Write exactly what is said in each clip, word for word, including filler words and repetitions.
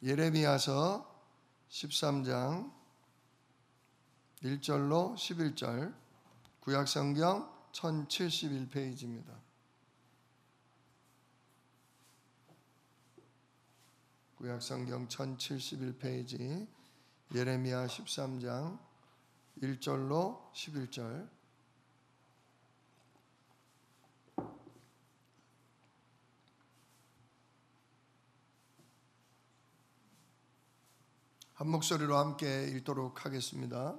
예레미야서 십삼 장 일 절로 십일 절, 구약성경 천칠십일 페이지입니다. 구약성경 천칠십일 페이지, 예레미야 십삼 장 일 절로 십일 절. 한 목소리로 함께 읽도록 하겠습니다.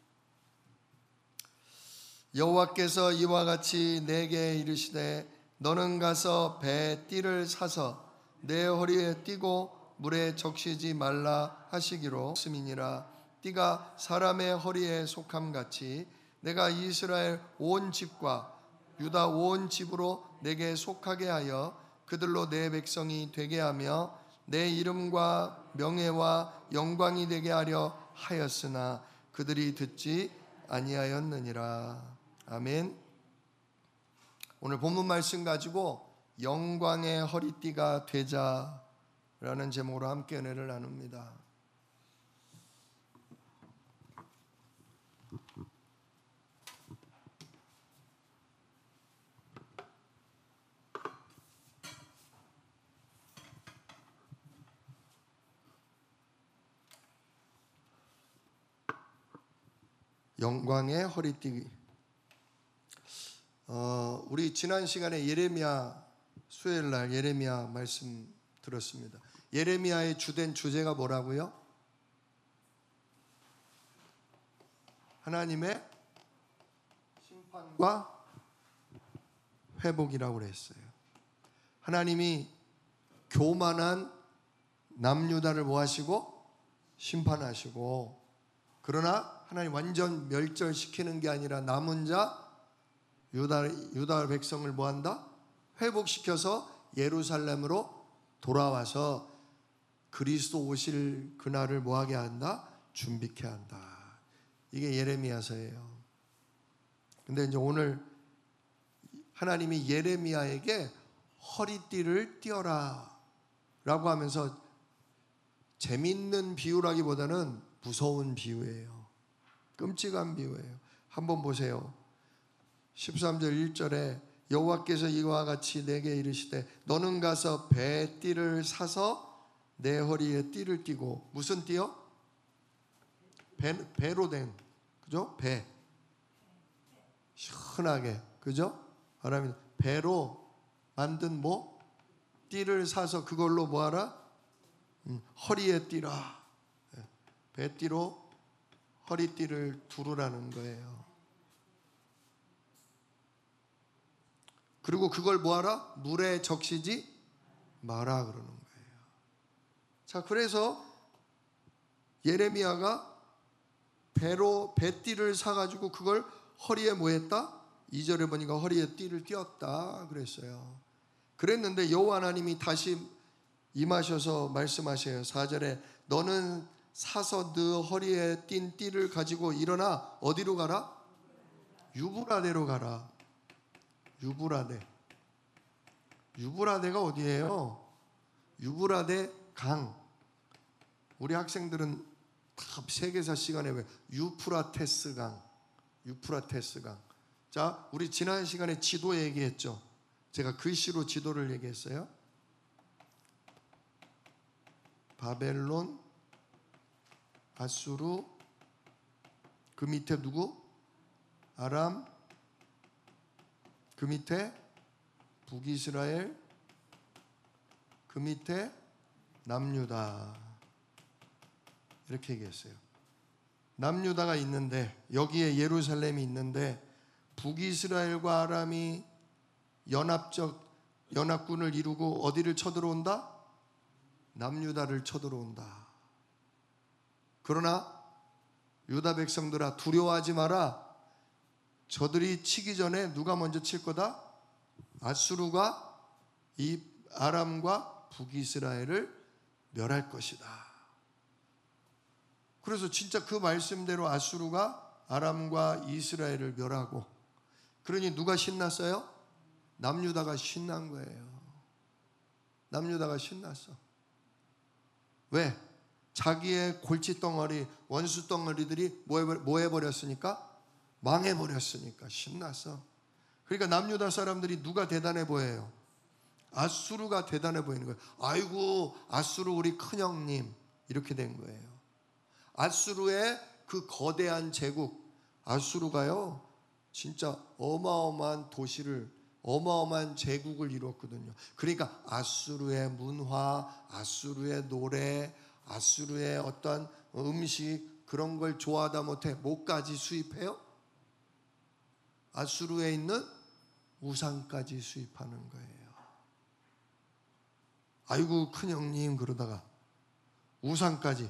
여호와께서 이와 같이 내게 이르시되 너는 가서 배 띠를 사서 내 허리에 띠고 물에 적시지 말라 하시기로 했음이니라. 띠가 사람의 허리에 속함같이 내가 이스라엘 온 집과 유다 온 집으로 내게 속하게 하여 그들로 내 백성이 되게 하며 내 이름과 명예와 영광이 되게 하려 하였으나 그들이 듣지 아니하였느니라. 아멘. 오늘 본문 말씀 가지고 영광의 허리띠가 되자라는 제목으로 함께 은혜를 나눕니다. 영광의 허리띠. 어, 우리 지난 시간에 예레미야 수요일 날 예레미야 말씀 들었습니다. 예레미야의 주된 주제가 뭐라고요? 하나님의 심판과 회복이라고 그랬어요. 하나님이 교만한 남유다를 뭐 하시고 심판하시고, 그러나 하나님 완전 멸절시키는 게 아니라 남은 자 유다, 유다 백성을 뭐한다? 회복시켜서 예루살렘으로 돌아와서 그리스도 오실 그날을 뭐하게 한다? 준비케 한다. 이게 예레미야서예요. 근데 이제 오늘 하나님이 예레미야에게 허리띠를 띄어라 라고 하면서 재밌는 비유라기보다는 무서운 비유예요. 끔찍한 비유예요. 한번 보세요. 십삼 절 일 절에 여호와께서 이와 같이 내게 이르시되 너는 가서 배 띠를 사서 내 허리에 띠를 띠고. 무슨 띠요? 배, 배로 된, 그죠? 배 시원하게, 그죠? 바람이 배로 만든 뭐 띠를 사서 그걸로 뭐하라? 음, 허리에 띠라. 배띠로 허리띠를 두르라는 거예요. 그리고 그걸 뭐하라? 물에 적시지 마라 그러는 거예요. 자, 그래서 예레미야가 배로 배띠를 사가지고 그걸 허리에 뭐 했다? 이 절에 보니까 허리에 띠를 띄었다 그랬어요. 그랬는데 여호와 하나님이 다시 임하셔서 말씀하셔요. 사 절에 너는 사서 너 허리에 띈 띠를 가지고 일어나 어디로 가라? 유브라데로 가라. 유브라데. 유브라데가 어디예요? 유브라데 강. 우리 학생들은 다 세계사 시간에 왜 유프라테스 강, 유프라테스 강. 자, 우리 지난 시간에 지도 얘기했죠. 제가 글씨로 지도를 얘기했어요. 바벨론, 아수르, 그 밑에 누구? 아람, 그 밑에 북이스라엘, 그 밑에 남유다. 이렇게 얘기했어요. 남유다가 있는데, 여기에 예루살렘이 있는데, 북이스라엘과 아람이 연합적 연합군을 이루고 어디를 쳐들어온다? 남유다를 쳐들어온다. 그러나 유다 백성들아 두려워하지 마라. 저들이 치기 전에 누가 먼저 칠 거다? 아수르가 이 아람과 북이스라엘을 멸할 것이다. 그래서 진짜 그 말씀대로 아수르가 아람과 이스라엘을 멸하고, 그러니 누가 신났어요? 남유다가 신난 거예요. 남유다가 신났어. 왜? 자기의 골칫덩어리, 원수 덩어리들이 뭐 해버렸으니까? 망해버렸으니까 신났어. 그러니까 남유다 사람들이 누가 대단해 보여요? 아수르가 대단해 보이는 거예요. 아이고 아수르 우리 큰형님, 이렇게 된 거예요. 아수르의 그 거대한 제국, 아수르가요 진짜 어마어마한 도시를, 어마어마한 제국을 이뤘거든요. 그러니까 아수르의 문화, 아수르의 노래, 아수르의 어떤 음식, 그런 걸 좋아하다 못해 뭐까지 수입해요? 아수르에 있는 우상까지 수입하는 거예요. 아이고 큰형님 그러다가 우상까지.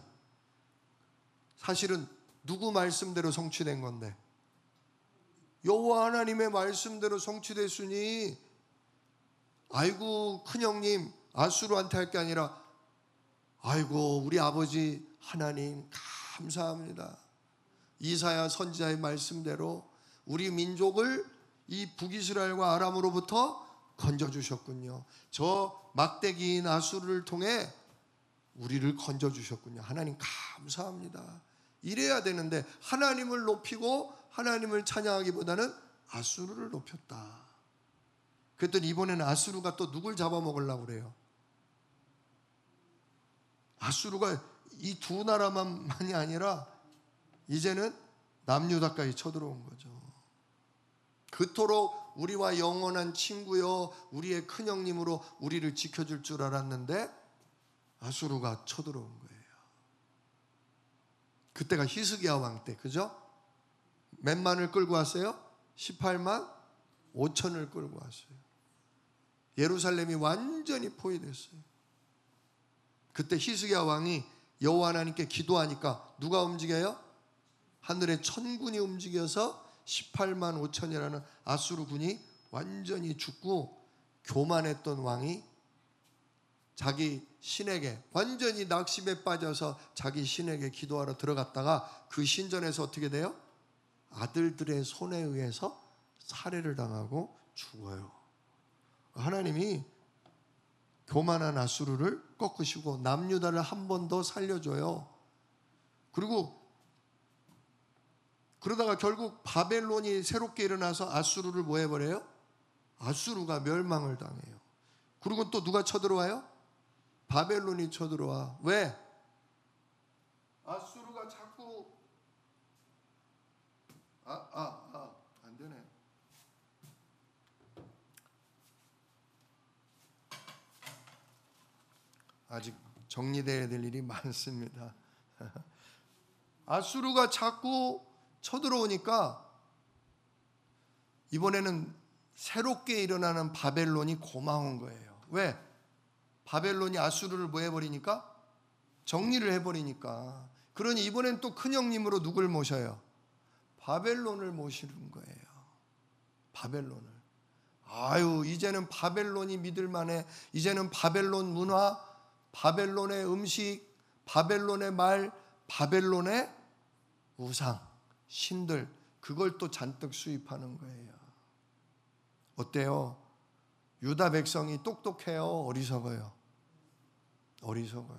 사실은 누구 말씀대로 성취된 건데? 여호와 하나님의 말씀대로 성취됐으니 아이고 큰형님 아수르한테 할 게 아니라 아이고 우리 아버지 하나님 감사합니다. 이사야 선지자의 말씀대로 우리 민족을 이 북이스라엘과 아람으로부터 건져주셨군요. 저 막대기인 아수르를 통해 우리를 건져주셨군요. 하나님 감사합니다. 이래야 되는데 하나님을 높이고 하나님을 찬양하기보다는 아수르를 높였다. 그랬더니 이번에는 아수르가 또 누굴 잡아먹으려고 그래요? 아수르가 이 두 나라만이 아니라 이제는 남유다까지 쳐들어온 거죠. 그토록 우리와 영원한 친구요 우리의 큰형님으로 우리를 지켜줄 줄 알았는데 아수르가 쳐들어온 거예요. 그때가 히스기야 왕 때, 그죠? 몇만을 끌고 왔어요? 십팔만 오천을 끌고 왔어요. 예루살렘이 완전히 포위됐어요. 그때 히스기야 왕이 여호와 하나님께 기도하니까 누가 움직여요? 하늘의 천군이 움직여서 십팔만 오천이라는 아수르 군이 완전히 죽고, 교만했던 왕이 자기 신에게 완전히 낙심에 빠져서 자기 신에게 기도하러 들어갔다가 그 신전에서 어떻게 돼요? 아들들의 손에 의해서 살해를 당하고 죽어요. 하나님이 교만한 아수르를 꺾으시고 남유다를 한 번 더 살려줘요. 그리고 그러다가 결국 바벨론이 새롭게 일어나서 아수르를 뭐 해버려요? 아수르가 멸망을 당해요. 그리고 또 누가 쳐들어와요? 바벨론이 쳐들어와. 왜? 아수르가 자꾸 아, 아, 아, 안 되네. 아직 정리되어야 될 일이 많습니다. 아수르가 자꾸 쳐들어오니까 이번에는 새롭게 일어나는 바벨론이 고마운 거예요. 왜? 바벨론이 아수르를 뭐 해버리니까? 정리를 해버리니까. 그러니 이번엔 또 큰형님으로 누굴 모셔요? 바벨론을 모시는 거예요. 바벨론을. 아유, 이제는 바벨론이 믿을만해. 이제는 바벨론 문화, 바벨론의 음식, 바벨론의 말, 바벨론의 우상, 신들, 그걸 또 잔뜩 수입하는 거예요. 어때요? 유다 백성이 똑똑해요? 어리석어요? 어리석어요.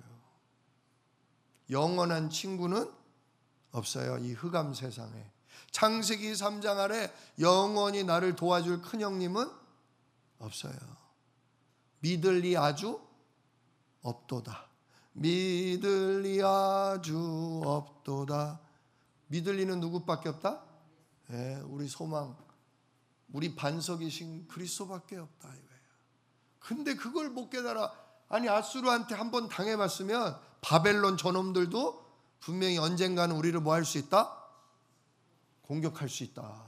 영원한 친구는 없어요. 이 흑암 세상에. 창세기 삼 장 아래 영원히 나를 도와줄 큰형님은 없어요. 믿을 리 아주 없도다. 믿을 리 아주 없도다. 믿을 리는 누구밖에 없다? 네, 우리 소망, 우리 반석이신 그리스도밖에 없다 이거예요. 근데 그걸 못 깨달아. 아니 아수르한테 한번 당해봤으면 바벨론 저놈들도 분명히 언젠가는 우리를 뭐 할 수 있다? 공격할 수 있다.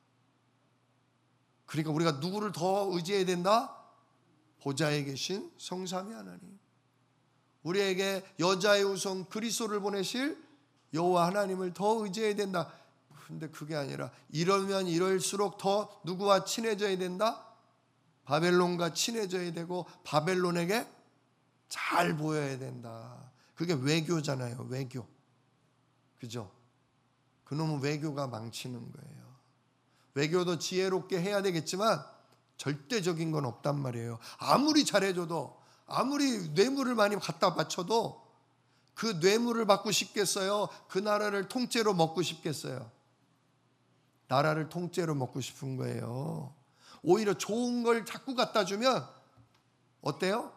그러니까 우리가 누구를 더 의지해야 된다? 보좌에 계신 성삼위 하나님, 우리에게 여자의 우성 그리스도를 보내실 여호와 하나님을 더 의지해야 된다. 근데 그게 아니라 이러면 이럴수록 더 누구와 친해져야 된다? 바벨론과 친해져야 되고 바벨론에게 잘 보여야 된다. 그게 외교잖아요. 외교. 그죠? 그놈은 외교가 망치는 거예요. 외교도 지혜롭게 해야 되겠지만 절대적인 건 없단 말이에요. 아무리 잘해줘도, 아무리 뇌물을 많이 갖다 바쳐도 그 뇌물을 받고 싶겠어요? 그 나라를 통째로 먹고 싶겠어요? 나라를 통째로 먹고 싶은 거예요. 오히려 좋은 걸 자꾸 갖다 주면 어때요?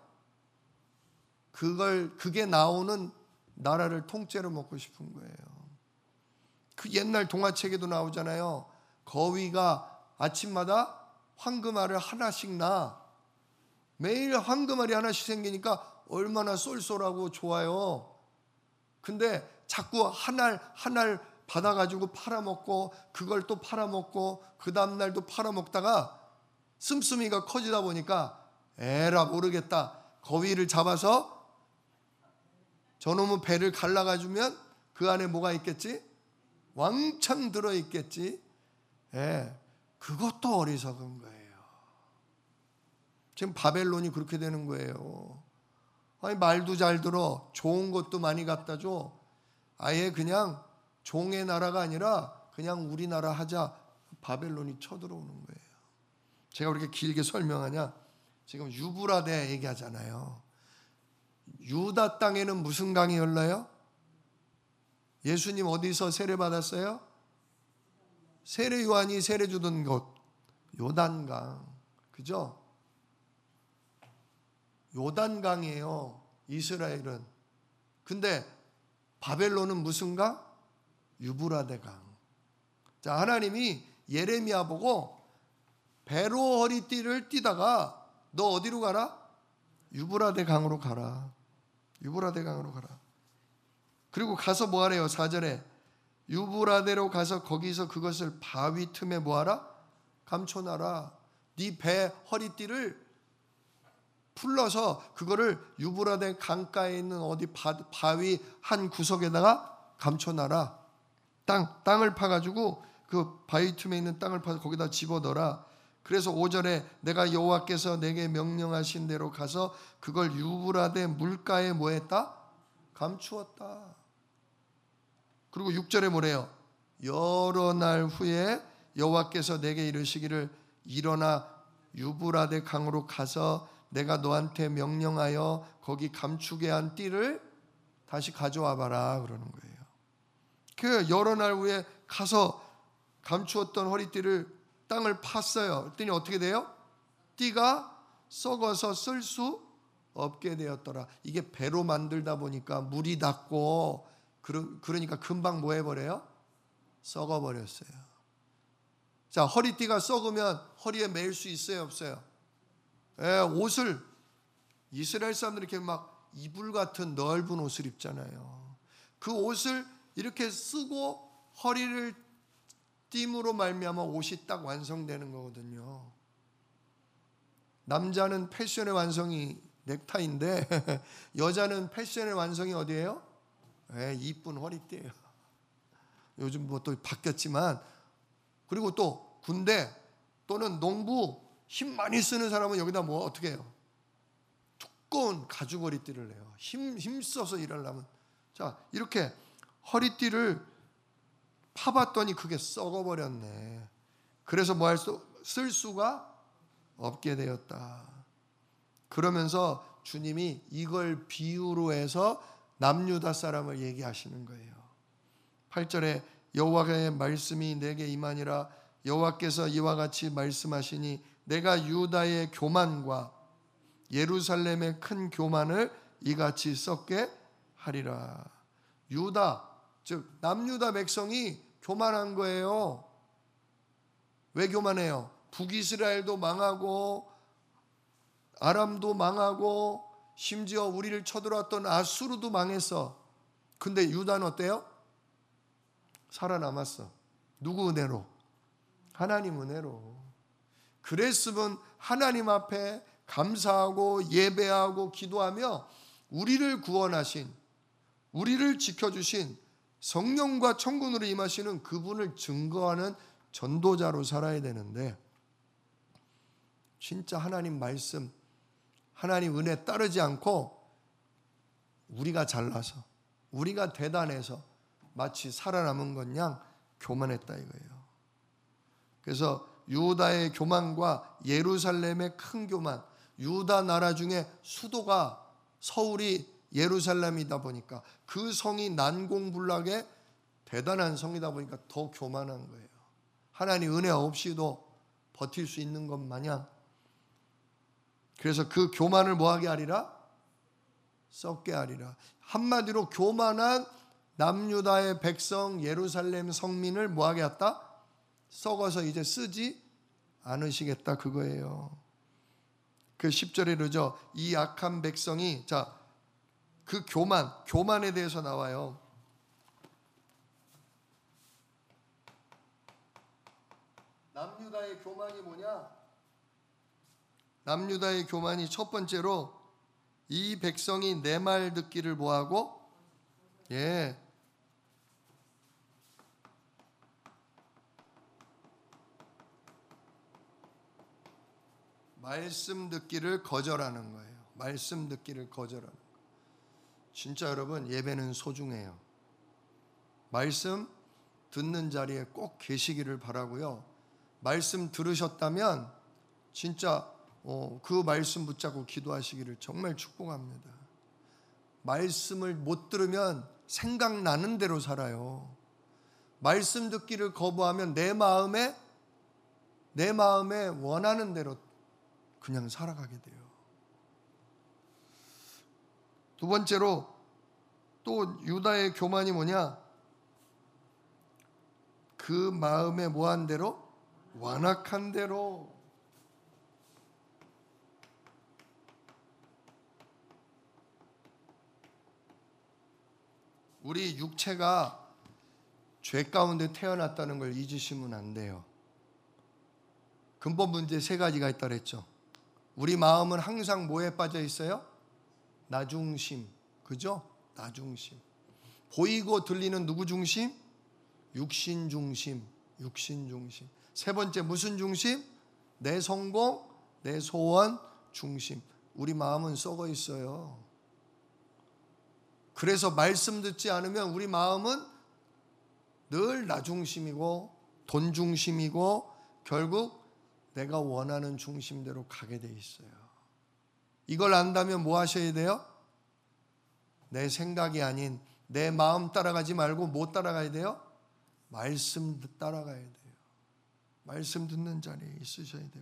그걸 그게 나오는 나라를 통째로 먹고 싶은 거예요. 그 옛날 동화책에도 나오잖아요. 거위가 아침마다 황금알을 하나씩 낳아. 매일 황금알이 하나씩 생기니까 얼마나 쏠쏠하고 좋아요. 근데 자꾸 한 알 한 알 받아가지고 팔아먹고 그걸 또 팔아먹고 그 다음날도 팔아먹다가 씀씀이가 커지다 보니까 에라 모르겠다. 거위를 잡아서 저놈의 배를 갈라가주면 그 안에 뭐가 있겠지? 왕창 들어있겠지. 예, 그것도 어리석은 거예요. 지금 바벨론이 그렇게 되는 거예요. 아니 말도 잘 들어. 좋은 것도 많이 갖다 줘. 아예 그냥 종의 나라가 아니라 그냥 우리나라 하자. 바벨론이 쳐들어오는 거예요. 제가 그렇게 길게 설명하냐? 지금 유브라데 얘기하잖아요. 유다 땅에는 무슨 강이 흘러요? 예수님 어디서 세례 받았어요? 세례 요한이 세례 주던 곳 요단강. 그죠? 요단강이에요. 이스라엘은. 근데 바벨론은 무슨 강? 유브라데 강. 자, 하나님이 예레미야 보고 배로 허리띠를 띠다가 너 어디로 가라? 유브라데 강으로 가라. 유브라데 강으로 가라. 그리고 가서 뭐 하래요? 사 절에 유브라데로 가서 거기서 그것을 바위 틈에 뭐 하라? 감춰놔라. 네 배 허리띠를 풀러서 그거를 유브라데 강가에 있는 어디 바, 바위 한 구석에다가 감춰놔라. 땅, 땅을 파가지고 그 바위 틈에 있는 땅을 파서 거기다 집어넣어라. 그래서 오 절에 내가 여호와께서 내게 명령하신 대로 가서 그걸 유브라데 물가에 뭐 했다? 감추었다. 그리고 육 절에 뭐래요? 여러 날 후에 여호와께서 내게 이르시기를 일어나 유브라데 강으로 가서 내가 너한테 명령하여 거기 감추게 한 띠를 다시 가져와 봐라 그러는 거예요. 그 여러 날 후에 가서 감추었던 허리띠를 땅을 팠어요. 그랬더니 어떻게 돼요? 띠가 썩어서 쓸 수 없게 되었더라. 이게 배로 만들다 보니까 물이 닿고 그러니까 금방 뭐 해버려요? 썩어버렸어요. 자, 허리띠가 썩으면 허리에 매일 수 있어요? 없어요? 예, 옷을 이스라엘 사람들이 이렇게 막 이불 같은 넓은 옷을 입잖아요. 그 옷을 이렇게 쓰고 허리를 띠므로 말미암아 옷이 딱 완성되는 거거든요. 남자는 패션의 완성이 넥타이인데 여자는 패션의 완성이 어디예요? 예, 이쁜 허리띠예요. 요즘 뭐 또 바뀌었지만. 그리고 또 군대 또는 농부 힘 많이 쓰는 사람은 여기다 뭐 어떻게 해요? 두꺼운 가죽 허리띠를 내요. 힘, 힘 써서 일하려면. 자, 이렇게 허리띠를 파봤더니 그게 썩어버렸네. 그래서 뭐 할 수, 쓸 수가 없게 되었다. 그러면서 주님이 이걸 비유로 해서 남유다 사람을 얘기하시는 거예요. 팔 절에 여호와의 말씀이 내게 임하니라. 여호와께서 이와 같이 말씀하시니 내가 유다의 교만과 예루살렘의 큰 교만을 이같이 썩게 하리라. 유다, 즉 남유다 백성이 교만한 거예요. 왜 교만해요? 북이스라엘도 망하고 아람도 망하고 심지어 우리를 쳐들어왔던 아수르도 망했어. 근데 유다는 어때요? 살아남았어. 누구 은혜로? 하나님 은혜로. 그랬으면 하나님 앞에 감사하고 예배하고 기도하며 우리를 구원하신, 우리를 지켜주신 성령과 천군으로 임하시는 그분을 증거하는 전도자로 살아야 되는데, 진짜 하나님 말씀, 하나님 은혜 따르지 않고 우리가 잘나서, 우리가 대단해서 마치 살아남은 것 양 교만했다 이거예요. 그래서 유다의 교만과 예루살렘의 큰 교만, 유다 나라 중에 수도가 서울이 예루살렘이다 보니까, 그 성이 난공불락의 대단한 성이다 보니까 더 교만한 거예요. 하나님 은혜 없이도 버틸 수 있는 것 마냥. 그래서 그 교만을 뭐하게 하리라? 썩게 하리라. 한마디로 교만한 남유다의 백성 예루살렘 성민을 뭐하게 했다? 썩어서 이제 쓰지 않으시겠다, 그거예요. 그 십 절에 그러죠. 이 악한 백성이, 자, 그 교만, 교만에 대해서 나와요. 남유다의 교만이 뭐냐? 남유다의 교만이 첫 번째로 이 백성이 내 말 듣기를 뭐하고? 예. 말씀 듣기를 거절하는 거예요. 말씀 듣기를 거절하는 거예요. 진짜 여러분, 예배는 소중해요. 말씀 듣는 자리에 꼭 계시기를 바라고요. 말씀 들으셨다면 진짜 어, 그 말씀 붙잡고 기도하시기를 정말 축복합니다. 말씀을 못 들으면 생각나는 대로 살아요. 말씀 듣기를 거부하면 내 마음에 내 마음에 원하는 대로 그냥 살아가게 돼요. 두 번째로 또 유다의 교만이 뭐냐? 그 마음에 뭐한 대로? 완악한 대로. 우리 육체가 죄 가운데 태어났다는 걸 잊으시면 안 돼요. 근본 문제 세 가지가 있다 그랬죠. 우리 마음은 항상 뭐에 빠져 있어요? 나중심. 그죠? 나중심. 보이고 들리는 누구 중심? 육신 중심. 육신 중심. 세 번째 무슨 중심? 내 성공, 내 소원 중심. 우리 마음은 썩어 있어요. 그래서 말씀 듣지 않으면 우리 마음은 늘 나 중심이고 돈 중심이고 결국 내가 원하는 중심대로 가게 돼 있어요. 이걸 안다면 뭐 하셔야 돼요? 내 생각이 아닌 내 마음 따라가지 말고 뭐 따라가야 돼요? 말씀 따라가야 돼요. 말씀 듣는 자리에 있으셔야 되고.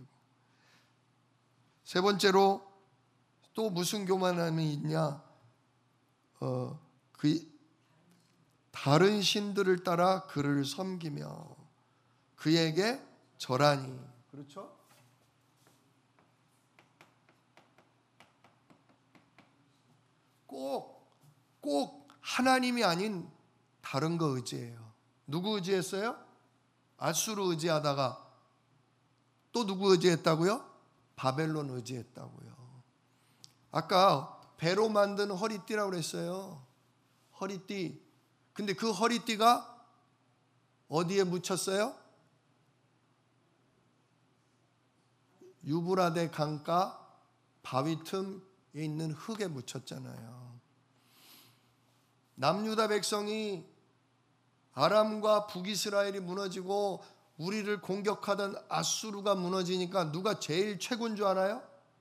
세 번째로 또 무슨 교만함이 있냐? 어, 그 다른 신들을 따라 그를 섬기며 그에게 절하니. 그렇죠? 꼭, 꼭 하나님이 아닌 다른 거 의지해요. 누구 의지했어요? 아수르 의지하다가 또 누구 의지했다고요? 바벨론 의지했다고요. 아까 배로 만든 허리띠라고 그랬어요. 허리띠. 근데 그 허리띠가 어디에 묻혔어요? 유브라데 강가 바위 틈에 있는 흙에 묻혔잖아요. 남유다 백성이 아람과 북이스라엘이 무너지고 우리를 공격하던 아수르가 무너지니까 누가 제일 최고인 줄 알아요?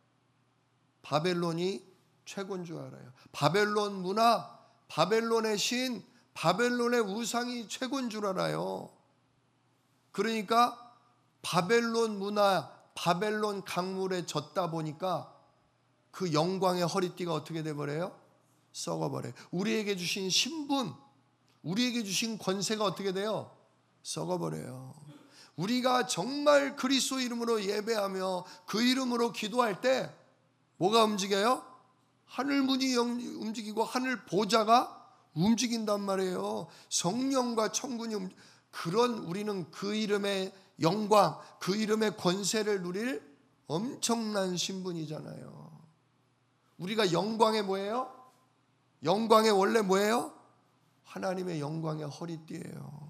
바벨론이 최고인 줄 알아요. 바벨론 문화, 바벨론의 신, 바벨론의 우상이 최고인 줄 알아요. 그러니까 바벨론 문화, 바벨론 강물에 젖다 보니까 그 영광의 허리띠가 어떻게 돼버려요? 썩어버려요. 우리에게 주신 신분, 우리에게 주신 권세가 어떻게 돼요? 썩어버려요. 우리가 정말 그리스도 이름으로 예배하며 그 이름으로 기도할 때 뭐가 움직여요? 하늘 문이 움직이고 하늘 보좌가 움직인단 말이에요. 성령과 천군이 움직... 그런 우리는 그 이름의 영광, 그 이름의 권세를 누릴 엄청난 신분이잖아요. 우리가 영광의 뭐예요? 영광의 원래 뭐예요? 하나님의 영광의 허리띠예요.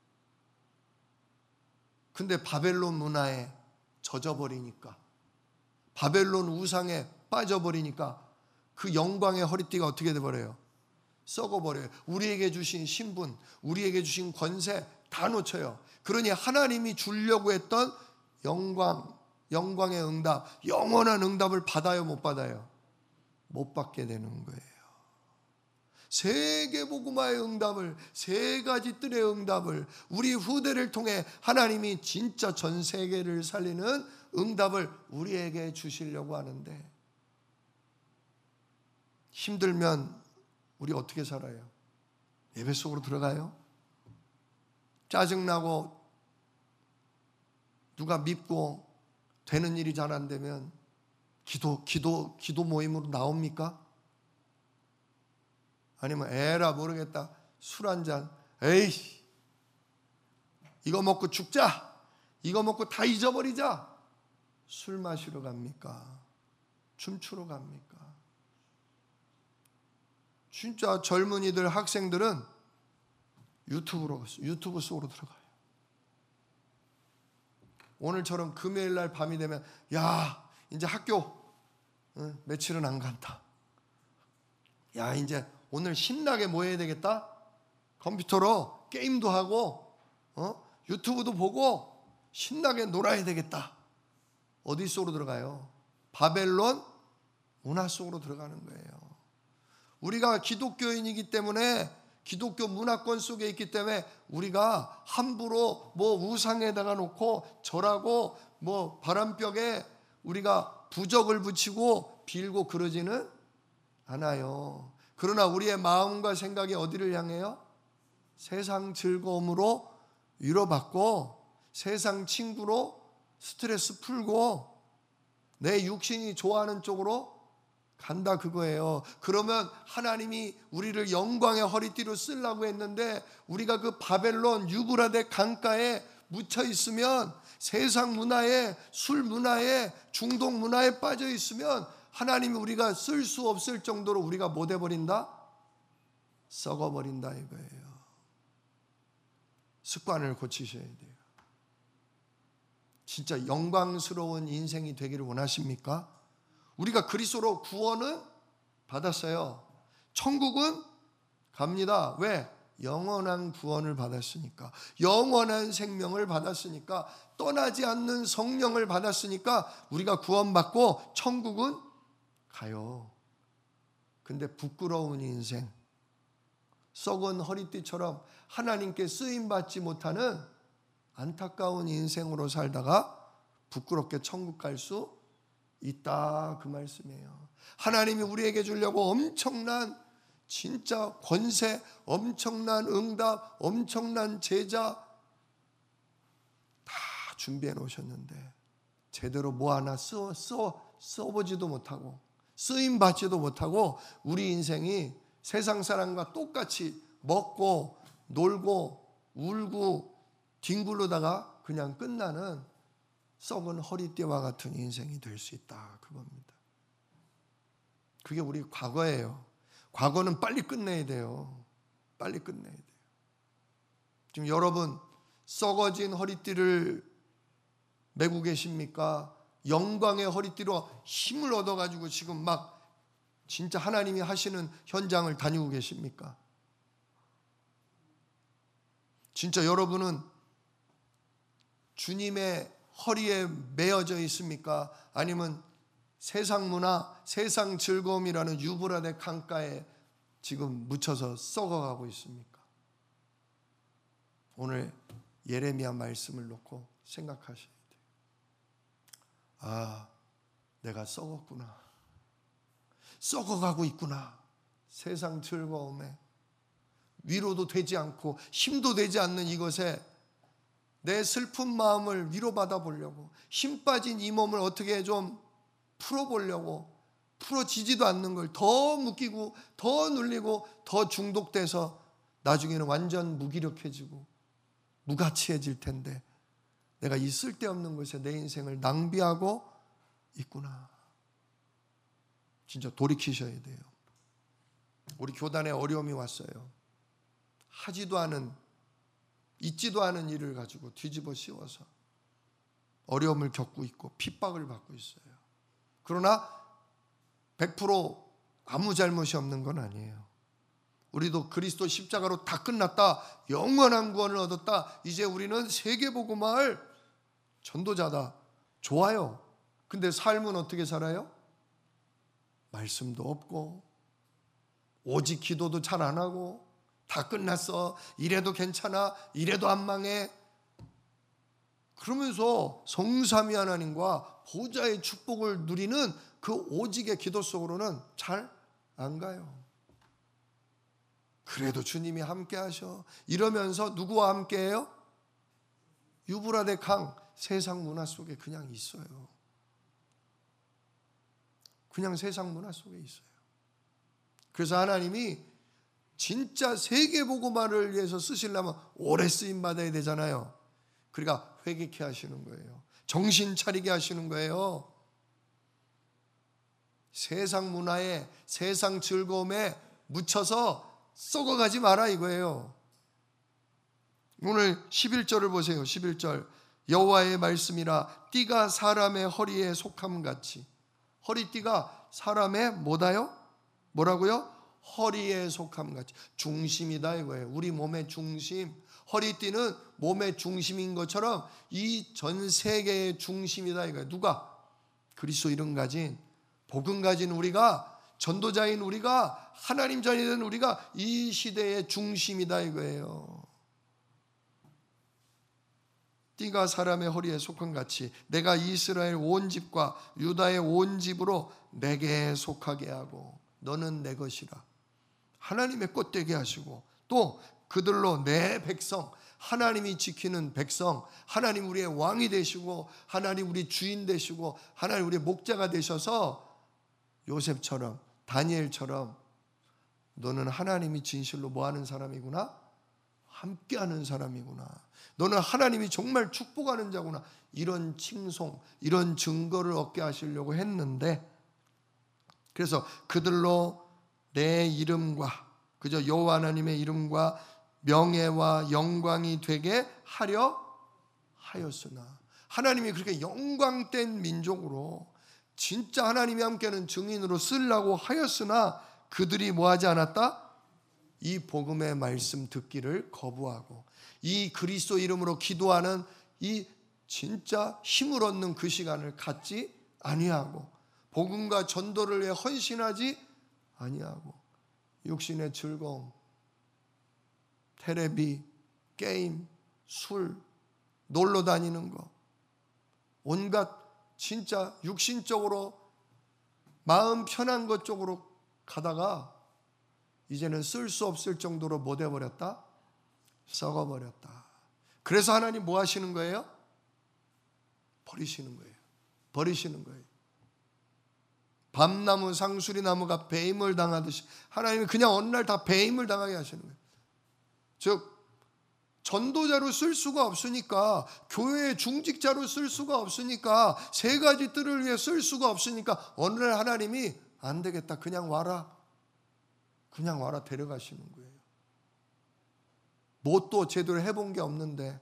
근데 바벨론 문화에 젖어버리니까, 바벨론 우상에 빠져버리니까 그 영광의 허리띠가 어떻게 돼버려요? 썩어버려요. 우리에게 주신 신분, 우리에게 주신 권세 다 놓쳐요. 그러니 하나님이 주려고 했던 영광, 영광의 응답, 영원한 응답을 받아요, 못 받아요? 못 받게 되는 거예요. 세계복음화의 응답을, 세 가지 뜰의 응답을 우리 후대를 통해 하나님이 진짜 전 세계를 살리는 응답을 우리에게 주시려고 하는데, 힘들면 우리 어떻게 살아요? 예배 속으로 들어가요? 짜증나고 누가 밉고 되는 일이 잘 안 되면 기도, 기도, 기도 모임으로 나옵니까? 아니면 에라 모르겠다, 술 한잔, 에이 이거 먹고 죽자, 이거 먹고 다 잊어버리자, 술 마시러 갑니까? 춤추러 갑니까? 진짜 젊은이들, 학생들은 유튜브로, 유튜브 속으로 들어가요. 오늘처럼 금요일 날 밤이 되면 야 이제 학교 어, 며칠은 안 간다, 야 이제 오늘 신나게 뭐 해야 되겠다, 컴퓨터로 게임도 하고 어? 유튜브도 보고 신나게 놀아야 되겠다. 어디 속으로 들어가요? 바벨론 문화 속으로 들어가는 거예요. 우리가 기독교인이기 때문에, 기독교 문화권 속에 있기 때문에 우리가 함부로 뭐 우상에다가 놓고 절하고 뭐 바람벽에 우리가 부적을 붙이고 빌고 그러지는 않아요. 그러나 우리의 마음과 생각이 어디를 향해요? 세상 즐거움으로 위로받고 세상 친구로 스트레스 풀고 내 육신이 좋아하는 쪽으로 간다, 그거예요. 그러면 하나님이 우리를 영광의 허리띠로 쓰려고 했는데 우리가 그 바벨론 유브라데 강가에 묻혀 있으면, 세상 문화에, 술 문화에, 중독 문화에 빠져 있으면 하나님이 우리가 쓸 수 없을 정도로 우리가 못 해버린다? 썩어버린다 이거예요. 습관을 고치셔야 돼요. 진짜 영광스러운 인생이 되기를 원하십니까? 우리가 그리스도로 구원은 받았어요. 천국은 갑니다. 왜? 영원한 구원을 받았으니까, 영원한 생명을 받았으니까, 떠나지 않는 성령을 받았으니까 우리가 구원받고 천국은 가요. 근데 부끄러운 인생, 썩은 허리띠처럼 하나님께 쓰임받지 못하는 안타까운 인생으로 살다가 부끄럽게 천국 갈 수 있다, 그 말씀이에요. 하나님이 우리에게 주려고 엄청난 진짜 권세, 엄청난 응답, 엄청난 제자 다 준비해 놓으셨는데 제대로 뭐 하나 써, 써, 써보지도 못하고 쓰임 받지도 못하고 우리 인생이 세상 사람과 똑같이 먹고 놀고 울고 뒹굴르다가 그냥 끝나는 썩은 허리띠와 같은 인생이 될 수 있다, 그겁니다. 그게 우리 과거예요. 과거는 빨리 끝내야 돼요. 빨리 끝내야 돼요. 지금 여러분 썩어진 허리띠를 메고 계십니까? 영광의 허리띠로 힘을 얻어가지고 지금 막 진짜 하나님이 하시는 현장을 다니고 계십니까? 진짜 여러분은 주님의 허리에 매어져 있습니까? 아니면 세상 문화, 세상 즐거움이라는 유브라데 강가에 지금 묻혀서 썩어가고 있습니까? 오늘 예레미야 말씀을 놓고 생각하셔야 돼요. 아, 내가 썩었구나. 썩어가고 있구나. 세상 즐거움에 위로도 되지 않고 힘도 되지 않는 이것에 내 슬픈 마음을 위로받아 보려고, 힘 빠진 이 몸을 어떻게 좀 풀어보려고 풀어지지도 않는 걸 더 묶이고 더 눌리고 더 중독돼서 나중에는 완전 무기력해지고 무가치해질 텐데 내가 이 쓸데없는 것에 내 인생을 낭비하고 있구나. 진짜 돌이키셔야 돼요. 우리 교단에 어려움이 왔어요. 하지도 않은, 있지도 않은 일을 가지고 뒤집어 씌워서 어려움을 겪고 있고 핍박을 받고 있어요. 그러나 백 퍼센트 아무 잘못이 없는 건 아니에요. 우리도 그리스도 십자가로 다 끝났다, 영원한 구원을 얻었다, 이제 우리는 세계복음화할 전도자다. 좋아요. 근데 삶은 어떻게 살아요? 말씀도 없고 오직 기도도 잘 안 하고 다 끝났어, 이래도 괜찮아, 이래도 안 망해, 그러면서 성삼위 하나님과 보좌의 축복을 누리는 그 오직의 기도 속으로는 잘 안 가요. 그래도 주님이 함께 하셔 이러면서 누구와 함께 해요? 유브라데 강, 세상 문화 속에 그냥 있어요. 그냥 세상 문화 속에 있어요. 그래서 하나님이 진짜 세계복음화를 위해서 쓰시려면 오래 쓰임 받아야 되잖아요. 그러니까 회개케 하시는 거예요. 정신 차리게 하시는 거예요. 세상 문화에, 세상 즐거움에 묻혀서 썩어가지 마라 이거예요. 오늘 십일 절을 보세요. 십일 절. 여호와의 말씀이라 띠가 사람의 허리에 속함같이. 허리띠가 사람의 뭐다요? 뭐라고요? 허리에 속함같이. 중심이다 이거예요. 우리 몸의 중심. 허리띠는 몸의 중심인 것처럼 이 전 세계의 중심이다 이거예요. 누가? 그리스도 이름 가진, 복음 가진 우리가, 전도자인 우리가, 하나님 자녀 된 우리가 이 시대의 중심이다 이거예요. 띠가 사람의 허리에 속한 같이 내가 이스라엘 온 집과 유다의 온 집으로 내게 속하게 하고 너는 내 것이라. 하나님의 것 되게 하시고 또 그들로 내 백성, 하나님이 지키는 백성, 하나님 우리의 왕이 되시고 하나님 우리 주인 되시고 하나님 우리의 목자가 되셔서 요셉처럼 다니엘처럼 너는 하나님이 진실로 뭐하는 사람이구나? 함께하는 사람이구나. 너는 하나님이 정말 축복하는 자구나. 이런 칭송, 이런 증거를 얻게 하시려고 했는데, 그래서 그들로 내 이름과 그저 여호와 하나님의 이름과 명예와 영광이 되게 하려 하였으나, 하나님이 그렇게 영광된 민족으로 진짜 하나님이 함께하는 증인으로 쓰려고 하였으나 그들이 뭐하지 않았다? 이 복음의 말씀 듣기를 거부하고 이 그리스도 이름으로 기도하는 이 진짜 힘을 얻는 그 시간을 갖지 아니하고 복음과 전도를 위해 헌신하지 아니하고 육신의 즐거움, 테레비, 게임, 술, 놀러 다니는 거, 온갖 진짜 육신적으로 마음 편한 것 쪽으로 가다가 이제는 쓸 수 없을 정도로 못 해버렸다? 썩어버렸다. 그래서 하나님 뭐 하시는 거예요? 버리시는 거예요. 버리시는 거예요. 밤나무 상수리 나무가 배임을 당하듯이 하나님이 그냥 어느 날 다 배임을 당하게 하시는 거예요. 즉 전도자로 쓸 수가 없으니까, 교회의 중직자로 쓸 수가 없으니까, 세 가지 뜰을 위해 쓸 수가 없으니까 어느 날 하나님이 안 되겠다, 그냥 와라, 그냥 와라 데려가시는 거예요. 뭐 또 제대로 해본 게 없는데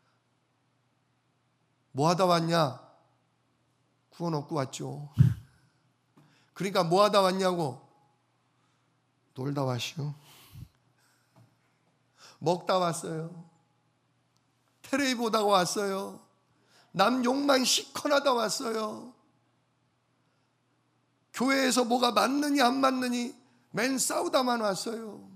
뭐 하다 왔냐? 구원 얻고 왔죠. 그러니까 뭐 하다 왔냐고? 놀다 왔슈. 먹다 왔어요. 텔레비 보다가 왔어요. 남 욕만 시커나다 왔어요. 교회에서 뭐가 맞느니 안 맞느니 맨 싸우다만 왔어요.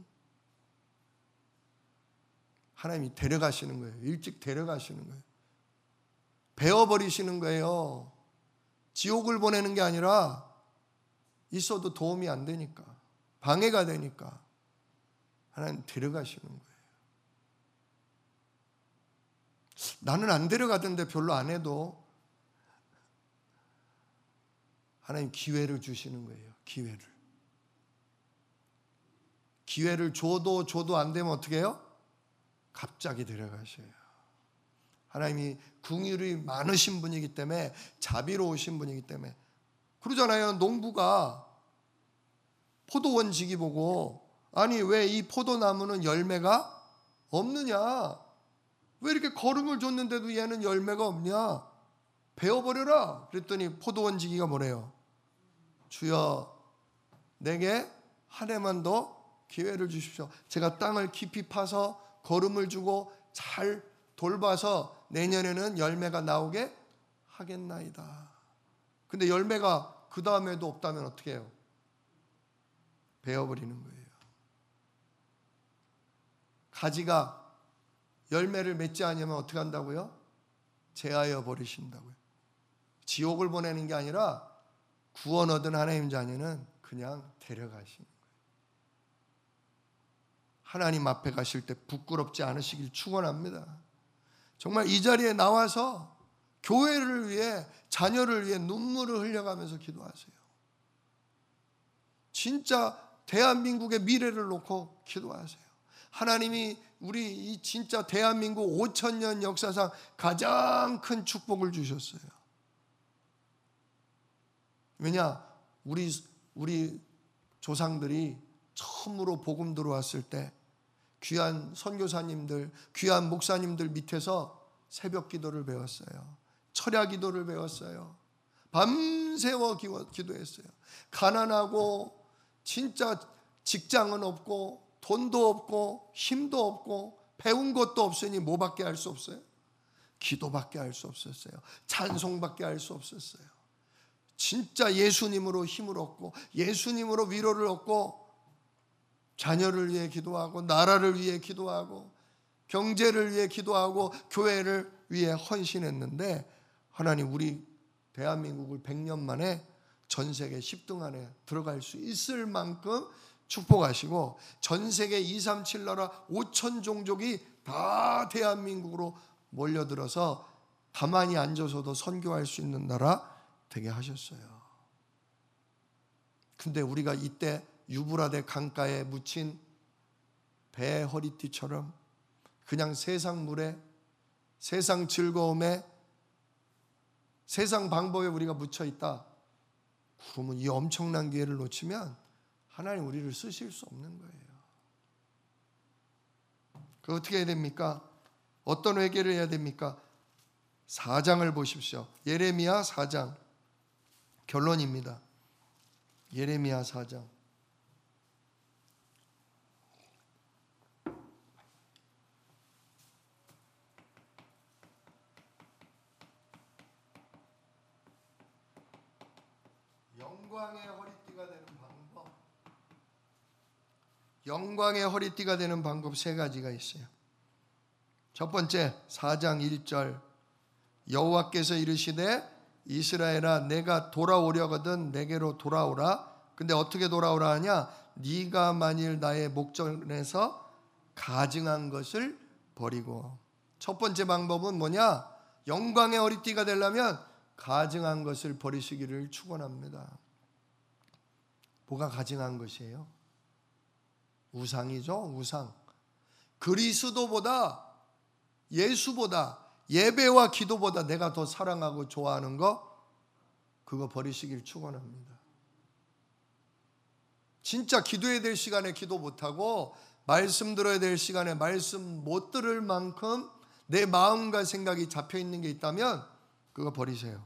하나님이 데려가시는 거예요. 일찍 데려가시는 거예요. 베어버리시는 거예요. 지옥을 보내는 게 아니라 있어도 도움이 안 되니까, 방해가 되니까 하나님 데려가시는 거예요. 나는 안 데려가던데 별로 안 해도 하나님 기회를 주시는 거예요. 기회를. 기회를 줘도 줘도 안 되면 어떻게 해요? 갑자기 데려가셔요. 하나님이 긍휼이 많으신 분이기 때문에, 자비로우신 분이기 때문에. 그러잖아요. 농부가 포도원 지기 보고 아니 왜 이 포도나무는 열매가 없느냐? 왜 이렇게 거름을 줬는데도 얘는 열매가 없냐? 베어버려라. 그랬더니 포도원 지기가 뭐래요? 주여 내게 한 해만 더 기회를 주십시오. 제가 땅을 깊이 파서 거름을 주고 잘 돌봐서 내년에는 열매가 나오게 하겠나이다. 근데 열매가 그 다음에도 없다면 어떻게 해요? 베어버리는 거예요. 가지가 열매를 맺지 않으면 어떻게 한다고요? 제하여 버리신다고요. 지옥을 보내는 게 아니라 구원 얻은 하나님 자녀는 그냥 데려가시는 거예요. 하나님 앞에 가실 때 부끄럽지 않으시길 축원합니다. 정말 이 자리에 나와서 교회를 위해, 자녀를 위해 눈물을 흘려가면서 기도하세요. 진짜 대한민국의 미래를 놓고 기도하세요. 하나님이 우리 이 진짜 대한민국 오천 년 역사상 가장 큰 축복을 주셨어요. 왜냐? 우리 우리 조상들이 처음으로 복음 들어왔을 때 귀한 선교사님들, 귀한 목사님들 밑에서 새벽 기도를 배웠어요. 철야 기도를 배웠어요. 밤새워 기도했어요. 가난하고 진짜 직장은 없고 돈도 없고 힘도 없고 배운 것도 없으니 뭐밖에 할 수 없어요? 기도밖에 할 수 없었어요. 찬송밖에 할 수 없었어요. 진짜 예수님으로 힘을 얻고 예수님으로 위로를 얻고 자녀를 위해 기도하고 나라를 위해 기도하고 경제를 위해 기도하고 교회를 위해 헌신했는데 하나님 우리 대한민국을 백 년 만에 전 세계 십 등 안에 들어갈 수 있을 만큼 축복하시고 전 세계 이백삼십칠 나라 오천 종족이 다 대한민국으로 몰려들어서 가만히 앉아서도 선교할 수 있는 나라 되게 하셨어요. 근데 우리가 이때 유브라데 강가에 묻힌 배 허리띠처럼 그냥 세상 물에, 세상 즐거움에, 세상 방법에 우리가 묻혀 있다. 그러면 이 엄청난 기회를 놓치면 하나님 우리를 쓰실 수 없는 거예요. 그 어떻게 해야 됩니까? 어떤 회개를 해야 됩니까? 사 장을 보십시오. 예레미야 사 장 결론입니다. 예레미야 사 장 영광의 허리띠가 되는 방법. 영광의 허리띠가 되는 방법 세 가지가 있어요. 첫 번째, 사 장 일 절 여호와께서 이르시되 이스라엘아 내가 돌아오려거든 내게로 돌아오라. 근데 어떻게 돌아오라 하냐? 네가 만일 나의 목전에서 가증한 것을 버리고. 첫 번째 방법은 뭐냐? 영광의 허리띠가 되려면 가증한 것을 버리시기를 축원합니다. 뭐가 가증한 것이에요? 우상이죠. 우상. 그리스도보다, 예수보다, 예배와 기도보다 내가 더 사랑하고 좋아하는 거, 그거 버리시길 축원합니다. 진짜 기도해야 될 시간에 기도 못하고 말씀 들어야 될 시간에 말씀 못 들을 만큼 내 마음과 생각이 잡혀있는 게 있다면 그거 버리세요.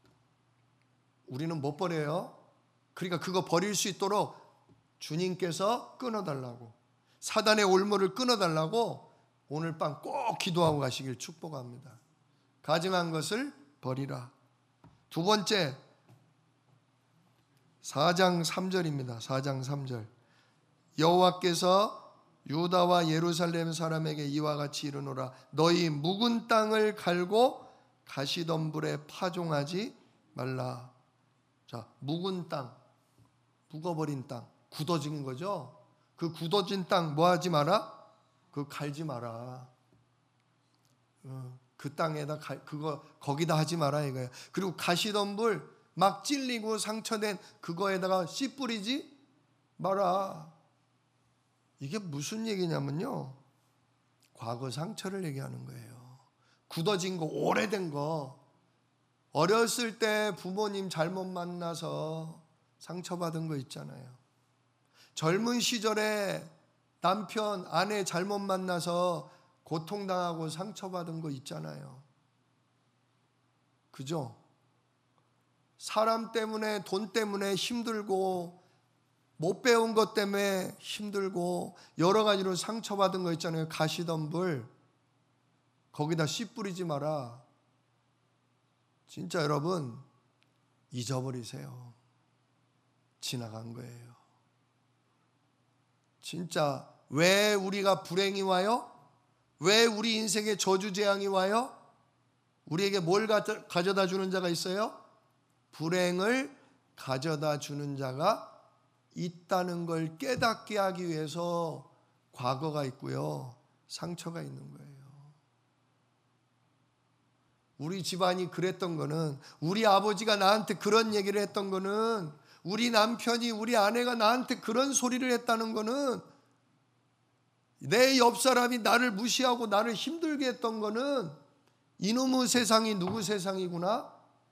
우리는 못 버려요. 그러니까 그거 버릴 수 있도록 주님께서 끊어달라고, 사단의 올무를 끊어달라고 오늘 밤 꼭 기도하고 가시길 축복합니다. 가증한 것을 버리라. 두 번째, 사 장 삼 절입니다. 사 장 삼 절 여호와께서 유다와 예루살렘 사람에게 이와 같이 이르노라. 너희 묵은 땅을 갈고 가시덤불에 파종하지 말라. 자, 묵은 땅, 묵어버린 땅, 굳어진 거죠. 그 굳어진 땅 뭐 하지 마라? 그거 갈지 마라. 어, 그 땅에다 가, 그거 거기다 하지 마라 이거예요. 그리고 가시덤불 막 찔리고 상처된 그거에다가 씨 뿌리지 마라. 이게 무슨 얘기냐면요, 과거 상처를 얘기하는 거예요. 굳어진 거, 오래된 거, 어렸을 때 부모님 잘못 만나서 상처받은 거 있잖아요. 젊은 시절에 남편, 아내 잘못 만나서 고통당하고 상처받은 거 있잖아요. 그죠? 사람 때문에, 돈 때문에 힘들고 못 배운 것 때문에 힘들고 여러 가지로 상처받은 거 있잖아요. 가시덤불 거기다 씨 뿌리지 마라. 진짜 여러분 잊어버리세요. 지나간 거예요. 진짜 왜 우리가 불행이 와요? 왜 우리 인생에 저주 재앙이 와요? 우리에게 뭘 가져다 주는 자가 있어요? 불행을 가져다 주는 자가 있다는 걸 깨닫게 하기 위해서 과거가 있고요, 상처가 있는 거예요. 우리 집안이 그랬던 거는, 우리 아버지가 나한테 그런 얘기를 했던 거는, 우리 남편이, 우리 아내가 나한테 그런 소리를 했다는 거는, 내 옆 사람이 나를 무시하고 나를 힘들게 했던 거는 이놈의 세상이 누구 세상이구나?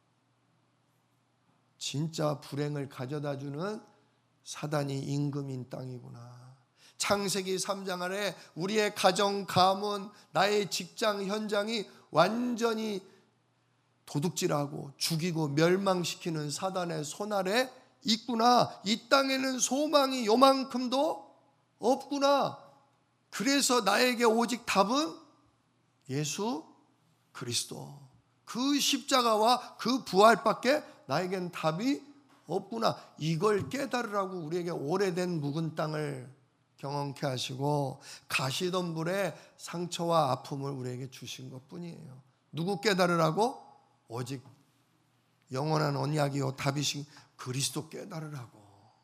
진짜 불행을 가져다 주는 사단이 임금인 땅이구나. 창세기 삼 장 안에 우리의 가정, 가문, 나의 직장, 현장이 완전히 도둑질하고 죽이고 멸망시키는 사단의 손 아래 있구나. 이 땅에는 소망이 요만큼도 없구나. 그래서 나에게 오직 답은 예수 그리스도, 그 십자가와 그 부활밖에 나에겐 답이 없구나. 이걸 깨달으라고 우리에게 오래된 묵은 땅을 경험케 하시고 가시덤불의 상처와 아픔을 우리에게 주신 것뿐이에요. 누구 깨달으라고? 오직 영원한 언약이요 답이신 그리스도 깨달으라고.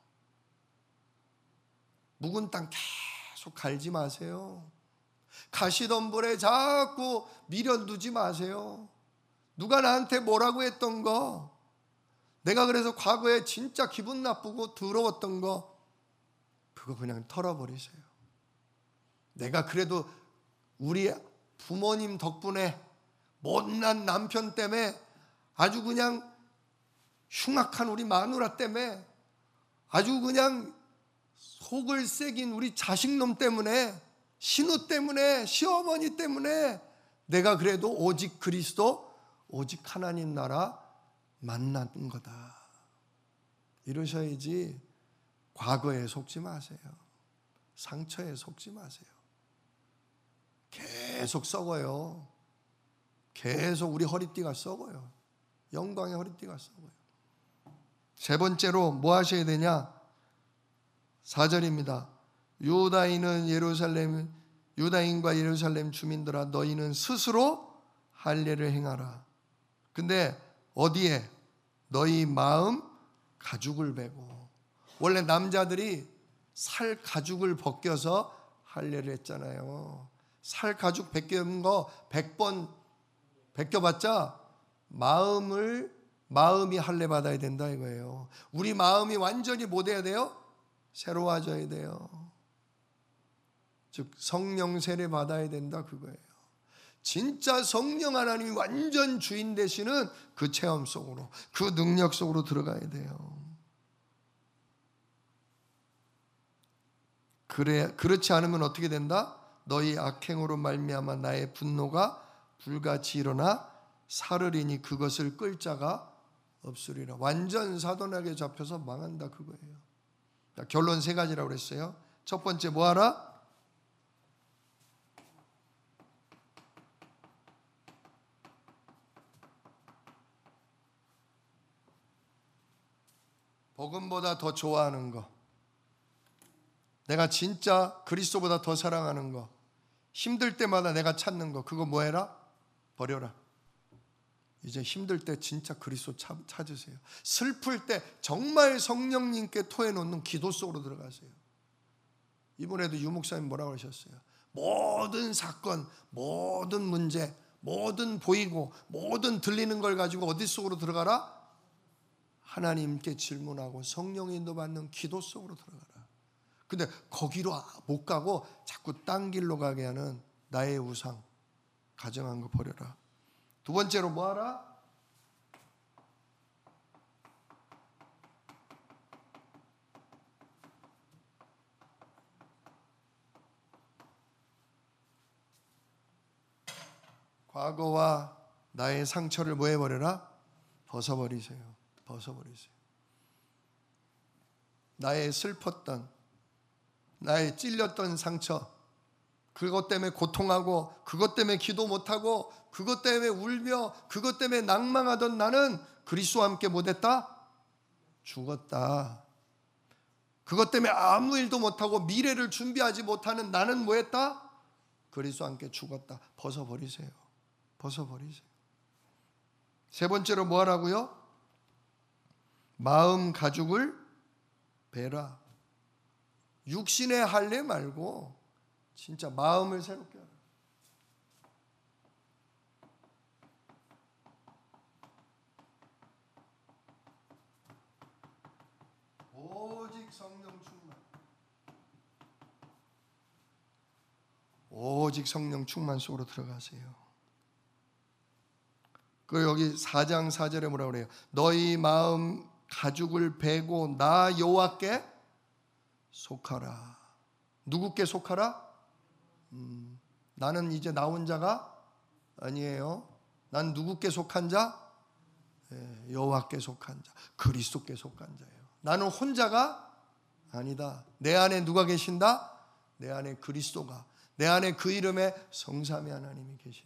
묵은 땅 계속 갈지 마세요. 가시덤불에 자꾸 미련두지 마세요. 누가 나한테 뭐라고 했던 거, 내가 그래서 과거에 진짜 기분 나쁘고 더러웠던 거, 그거 그냥 털어버리세요. 내가 그래도 우리 부모님 덕분에, 못난 남편 때문에, 아주 그냥 흉악한 우리 마누라 때문에, 아주 그냥 속을 새긴 우리 자식놈 때문에, 신우 때문에, 시어머니 때문에 내가 그래도 오직 그리스도, 오직 하나님 나라 만난 거다. 이러셔야지 과거에 속지 마세요. 상처에 속지 마세요. 계속 썩어요. 계속 우리 허리띠가 썩어요. 영광의 허리띠가 썩어요. 세 번째로 뭐 하셔야 되냐? 사 절입니다. 유다인은 예루살렘, 유다인과 예루살렘 주민들아, 너희는 스스로 할례를 행하라. 근데 어디에? 너희 마음 가죽을 베고. 원래 남자들이 살 가죽을 벗겨서 할례를 했잖아요. 살 가죽 벗긴 거 백 번 벗겨봤자 마음을 마음이 할례 받아야 된다 이거예요. 우리 마음이 완전히 뭐 돼야 돼요? 새로워져야 돼요. 즉 성령 세례 받아야 된다 그거예요. 진짜 성령 하나님이 완전 주인 되시는 그 체험 속으로, 그 능력 속으로 들어가야 돼요. 그래, 그렇지 않으면 어떻게 된다? 너희 악행으로 말미암아 나의 분노가 불같이 일어나 사르리니 그것을 끌 자가 없으리라. 완전 사도나게 잡혀서 망한다 그거예요. 결론 세 가지라고 그랬어요. 첫 번째 뭐 하라? 복음보다 더 좋아하는 거, 내가 진짜 그리스도보다 더 사랑하는 거, 힘들 때마다 내가 찾는 거, 그거 뭐 해라? 버려라. 이제 힘들 때 진짜 그리스도 찾으세요. 슬플 때 정말 성령님께 토해놓는 기도 속으로 들어가세요. 이번에도 유목사님 뭐라고 하셨어요? 모든 사건, 모든 문제, 모든 보이고 모든 들리는 걸 가지고 어디 속으로 들어가라? 하나님께 질문하고 성령 인도 받는 기도 속으로 들어가라. 근데 거기로 못 가고 자꾸 딴 길로 가게 하는 나의 우상, 가정한 거 버려라. 두 번째로 뭐 하라? 과거와 나의 상처를 뭐 해버려라? 벗어버리세요. 벗어버리세요. 나의 슬펐던, 나의 찔렸던 상처, 그것 때문에 고통하고, 그것 때문에 기도 못하고, 그것 때문에 울며, 그것 때문에 낭망하던 나는 그리스도와 함께 못했다? 죽었다. 그것 때문에 아무 일도 못하고 미래를 준비하지 못하는 나는 뭐했다? 그리스도와 함께 죽었다. 벗어버리세요. 벗어버리세요. 세 번째로 뭐 하라고요? 마음 가죽을 베라. 육신의 할례 말고 진짜 마음을 새롭게 하라. 오직 성령 충만. 오직 성령 충만 속으로 들어가세요. 그 여기 사 장 사 절에 뭐라고 그래요? 너희 마음 가죽을 베고 나 여호와께 속하라. 누구께 속하라? 음, 나는 이제 나 혼자가 아니에요. 난 누구께 속한 자? 예, 여호와께 속한 자, 그리스도께 속한 자예요. 나는 혼자가 아니다. 내 안에 누가 계신다? 내 안에 그리스도가, 내 안에 그 이름에 성삼위 하나님이 계신다.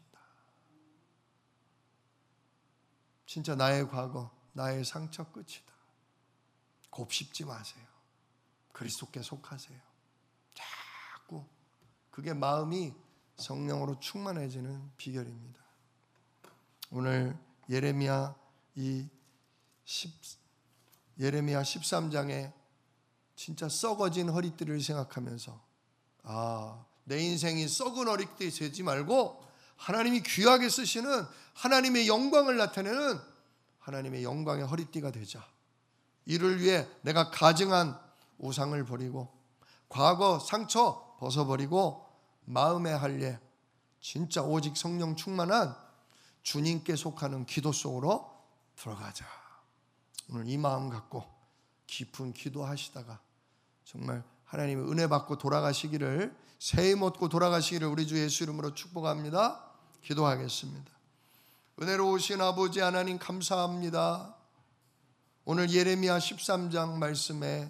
진짜 나의 과거, 나의 상처 끝이다. 곱씹지 마세요. 그리스도께 속하세요. 자꾸 그게 마음이 성령으로 충만해지는 비결입니다. 오늘 예레미야 이 십, 예레미야 십삼 장에 진짜 썩어진 허리띠를 생각하면서 아, 내 인생이 썩은 허리띠 되지 말고 하나님이 귀하게 쓰시는 하나님의 영광을 나타내는 하나님의 영광의 허리띠가 되자. 이를 위해 내가 가증한 우상을 버리고 과거 상처 벗어버리고 마음의 할례, 진짜 오직 성령 충만한 주님께 속하는 기도 속으로 들어가자. 오늘 이 마음 갖고 깊은 기도하시다가 정말 하나님의 은혜 받고 돌아가시기를, 새 힘 얻고 돌아가시기를 우리 주 예수 이름으로 축복합니다. 기도하겠습니다. 은혜로우신 아버지 하나님 감사합니다. 오늘 예레미야 십삼 장 말씀에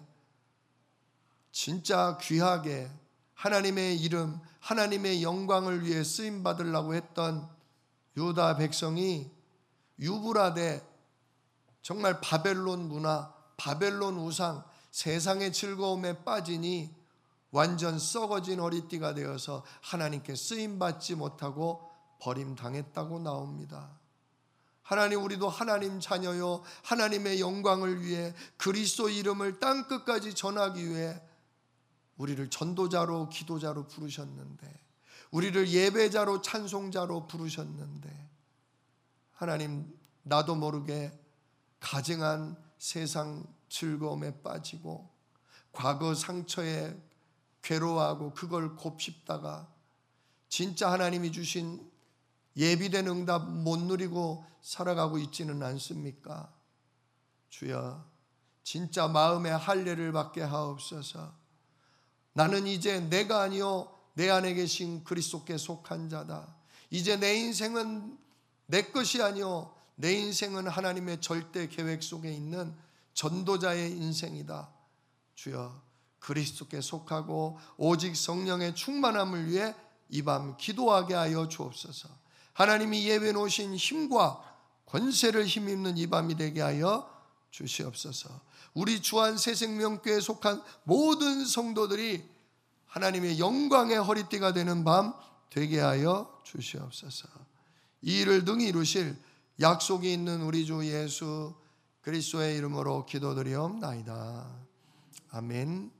진짜 귀하게 하나님의 이름, 하나님의 영광을 위해 쓰임 받으려고 했던 유다 백성이 유브라데 정말 바벨론 문화, 바벨론 우상, 세상의 즐거움에 빠지니 완전 썩어진 허리띠가 되어서 하나님께 쓰임받지 못하고 버림당했다고 나옵니다. 하나님, 우리도 하나님 자녀요, 하나님의 영광을 위해 그리스도 이름을 땅끝까지 전하기 위해 우리를 전도자로 기도자로 부르셨는데, 우리를 예배자로 찬송자로 부르셨는데, 하나님 나도 모르게 가증한 세상 즐거움에 빠지고 과거 상처에 괴로워하고 그걸 곱씹다가 진짜 하나님이 주신 예비된 응답 못 누리고 살아가고 있지는 않습니까? 주여, 진짜 마음의 할례를 받게 하옵소서. 나는 이제 내가 아니요 내 안에 계신 그리스도께 속한 자다. 이제 내 인생은 내 것이 아니요 내 인생은 하나님의 절대 계획 속에 있는 전도자의 인생이다. 주여, 그리스도께 속하고 오직 성령의 충만함을 위해 이 밤 기도하게 하여 주옵소서. 하나님이 예배 놓으신 힘과 권세를 힘입는 이 밤이 되게 하여 주시옵소서. 우리 주한 새생명교회에 속한 모든 성도들이 하나님의 영광의 허리띠가 되는 밤 되게 하여 주시옵소서. 이 일을 능히 이루실 약속이 있는 우리 주 예수 그리스도의 이름으로 기도드리옵나이다. 아멘.